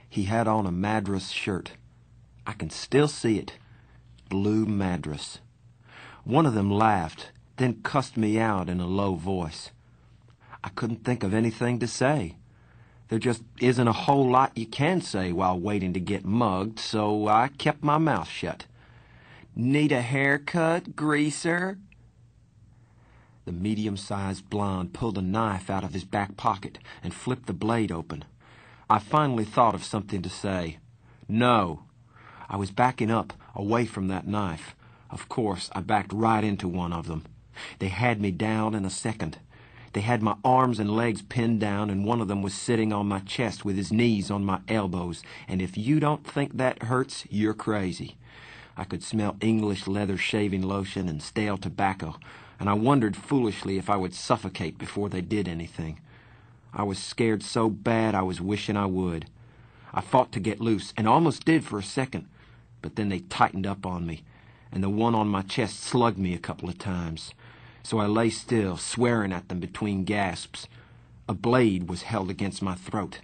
He had on a Madras shirt. I can still see it. Blue Madras. One of them laughed, then cussed me out in a low voice. I couldn't think of anything to say. There just isn't a whole lot you can say while waiting to get mugged, so I kept my mouth shut. Need a haircut, greaser? The medium-sized blonde pulled a knife out of his back pocket and flipped the blade open. I finally thought of something to say. No. I was backing up, away from that knife. Of course, I backed right into one of them. They had me down in a second. They had my arms and legs pinned down, and one of them was sitting on my chest with his knees on my elbows. And if you don't think that hurts, you're crazy. I could smell English leather shaving lotion and stale tobacco, and I wondered foolishly if I would suffocate before they did anything. I was scared so bad I was wishing I would. I fought to get loose, and almost did for a second, but then they tightened up on me, and the one on my chest slugged me a couple of times. So I lay still, swearing at them between gasps. A blade was held against my throat.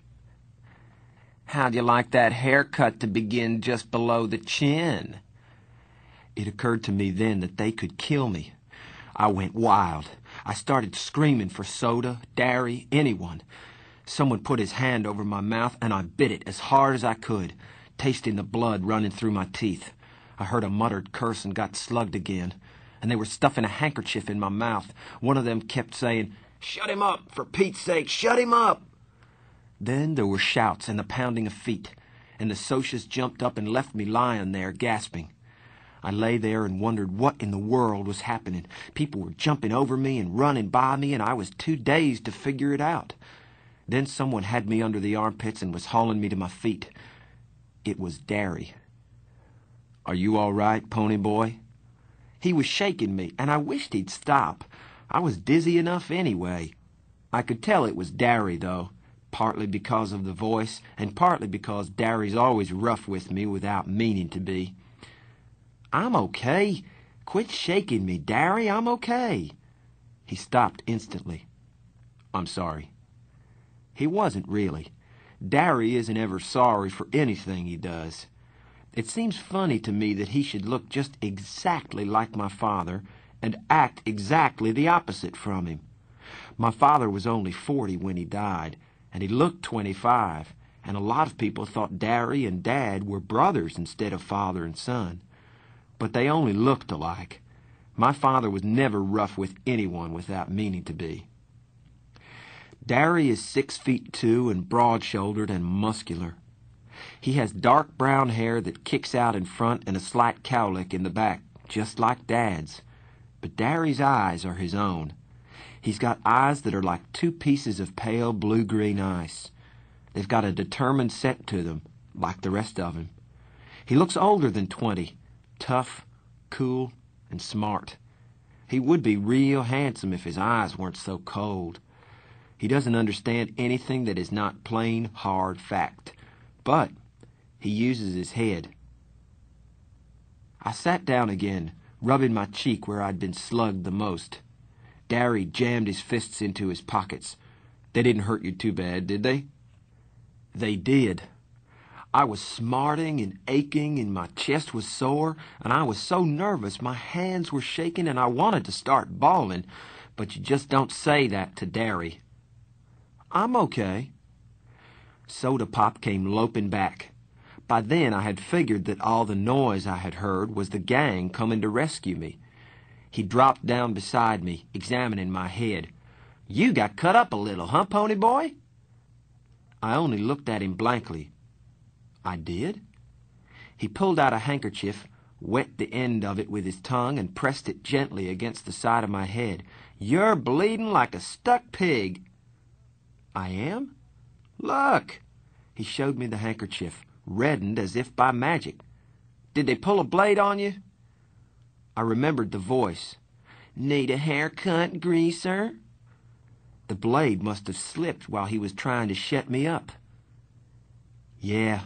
How'd you like that haircut to begin just below the chin? It occurred to me then that they could kill me. I went wild. I started screaming for soda, dairy, anyone. Someone put his hand over my mouth, and I bit it as hard as I could, tasting the blood running through my teeth. I heard a muttered curse and got slugged again. And they were stuffing a handkerchief in my mouth. One of them kept saying, "Shut him up, for Pete's sake, shut him up!" Then there were shouts and the pounding of feet, and the Socias jumped up and left me lying there, gasping. I lay there and wondered what in the world was happening. People were jumping over me and running by me, and I was too dazed to figure it out. Then someone had me under the armpits and was hauling me to my feet. It was Derry. "Are you all right, pony boy?" He was shaking me, and I wished he'd stop. I was dizzy enough anyway. I could tell it was Derry, though, partly because of the voice, and partly because Derry's always rough with me without meaning to be. "I'm okay. Quit shaking me, Derry. I'm okay." He stopped instantly. "I'm sorry." He wasn't really. Derry isn't ever sorry for anything he does. It seems funny to me that he should look just exactly like my father and act exactly the opposite from him. My father was only 40 when he died, and he looked 25, and a lot of people thought Derry and Dad were brothers instead of father and son. But they only looked alike. My father was never rough with anyone without meaning to be. Derry is 6'2" and broad-shouldered and muscular. He has dark brown hair that kicks out in front and a slight cowlick in the back, just like Dad's. But Derry's eyes are his own. He's got eyes that are like two pieces of pale blue-green ice. They've got a determined set to them, like the rest of him. He looks older than 20, tough, cool, and smart. He would be real handsome if his eyes weren't so cold. He doesn't understand anything that is not plain, hard fact. But he uses his head. I sat down again, rubbing my cheek where I'd been slugged the most. Derry jammed his fists into his pockets. "They didn't hurt you too bad, did they?" They did. I was smarting and aching, and my chest was sore, and I was so nervous my hands were shaking, and I wanted to start bawling, but you just don't say that to Derry. "I'm okay." Soda Pop came loping back. By then I had figured that all the noise I had heard was the gang coming to rescue me. He dropped down beside me, examining my head. "You got cut up a little, huh, pony boy?" I only looked at him blankly. "I did?" He pulled out a handkerchief, wet the end of it with his tongue, and pressed it gently against the side of my head. "You're bleeding like a stuck pig." "I am?" "Look!" He showed me the handkerchief, reddened as if by magic. "Did they pull a blade on you?" I remembered the voice. "Need a haircut, greaser?" The blade must have slipped while he was trying to shut me up. "Yeah."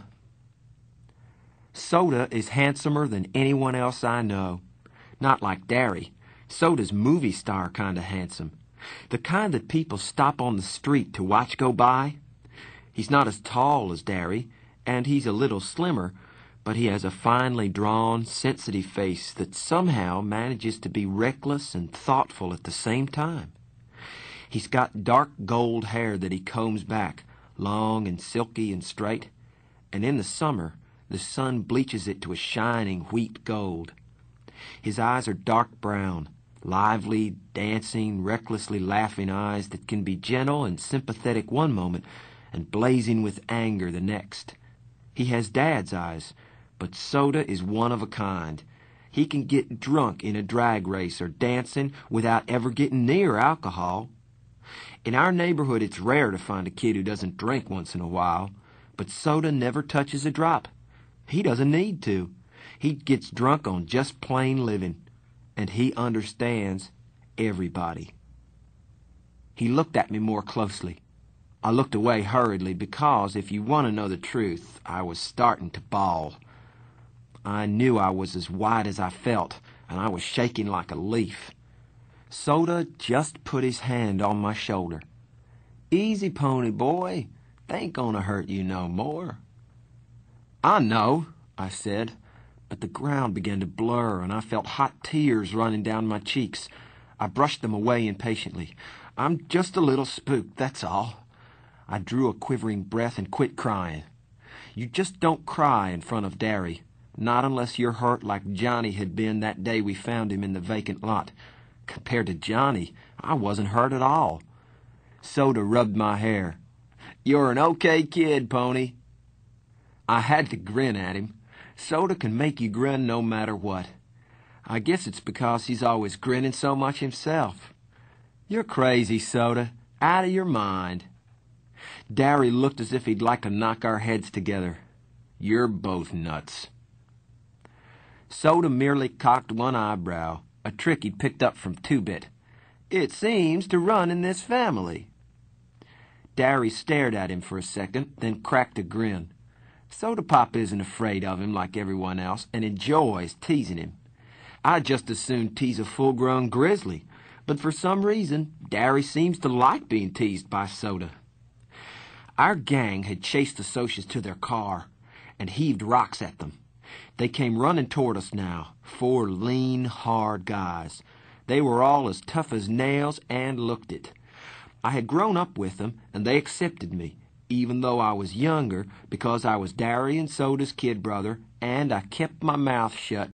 Soda is handsomer than anyone else I know. Not like Derry. Soda's movie star kind of handsome. The kind that people stop on the street to watch go by. He's not as tall as Derry, and he's a little slimmer, but he has a finely drawn, sensitive face that somehow manages to be reckless and thoughtful at the same time. He's got dark gold hair that he combs back, long and silky and straight, and in the summer the sun bleaches it to a shining wheat gold. His eyes are dark brown, lively, dancing, recklessly laughing eyes that can be gentle and sympathetic one moment and blazing with anger the next. He has Dad's eyes, but Soda is one of a kind. He can get drunk in a drag race or dancing without ever getting near alcohol. In our neighborhood, it's rare to find a kid who doesn't drink once in a while, but Soda never touches a drop. He doesn't need to. He gets drunk on just plain living, and he understands everybody. He looked at me more closely. I looked away hurriedly because, if you want to know the truth, I was starting to bawl. I knew I was as white as I felt, and I was shaking like a leaf. Soda just put his hand on my shoulder. "Easy, pony boy. They ain't gonna hurt you no more." "I know," I said, but the ground began to blur, and I felt hot tears running down my cheeks. I brushed them away impatiently. "I'm just a little spooked, that's all." I drew a quivering breath and quit crying. You just don't cry in front of Derry, not unless you're hurt like Johnny had been that day we found him in the vacant lot. Compared to Johnny, I wasn't hurt at all. Soda rubbed my hair. "You're an okay kid, Pony." I had to grin at him. Soda can make you grin no matter what. I guess it's because he's always grinning so much himself. "You're crazy, Soda. Out of your mind." Derry looked as if he'd like to knock our heads together. "You're both nuts." Soda merely cocked one eyebrow, a trick he'd picked up from Two-Bit. "It seems to run in this family." Derry stared at him for a second, then cracked a grin. Soda Pop isn't afraid of him like everyone else and enjoys teasing him. I'd just as soon tease a full-grown grizzly, but for some reason, Derry seems to like being teased by Soda. Our gang had chased the Socias to their car and heaved rocks at them. They came running toward us now, 4 lean, hard guys. They were all as tough as nails and looked it. I had grown up with them, and they accepted me, even though I was younger, because I was Derry and Soda's kid brother, and I kept my mouth shut